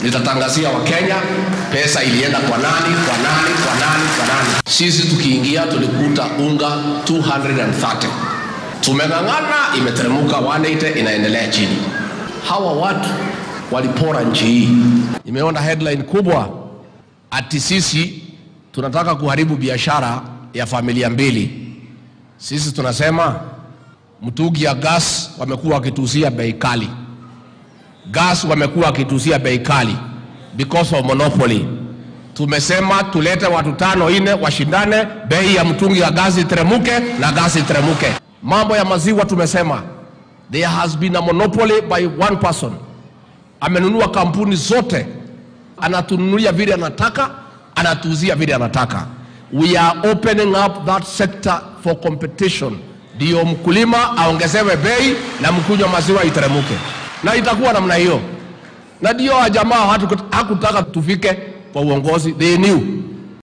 Nitatangazia Wakenya pesa ilienda kwa nani. Sisi tukiingia tulikuta unga 230. Tumengangana, imeteremuka 180, inaendelea chini. Hawa watu walipora nchi hii. Nimeona headline kubwa ati sisi tunataka kuharibu biashara ya familia mbili. Sisi tunasema mtungi ya gas wamekuwa wakituuzia bei kali. Gas wamekuwa wakituuzia bei kali because of monopoly. Tumesema tulete watu 5-4 washindane, bei ya mtungi ya gas iteremuke na gas iteremuke. Mambo ya maziwa tumesema there has been a monopoly by one person. Amenunua kampuni zote, anatununulia vile anataka, anatuuzia vile anataka. We are opening up that sector for competition. Ndio mkulima aongezewe bei na mkunywa maziwa iteremuke. Na itakuwa namna hiyo. Na ndio jamaa hakutaka tufike kwa uongozi. They knew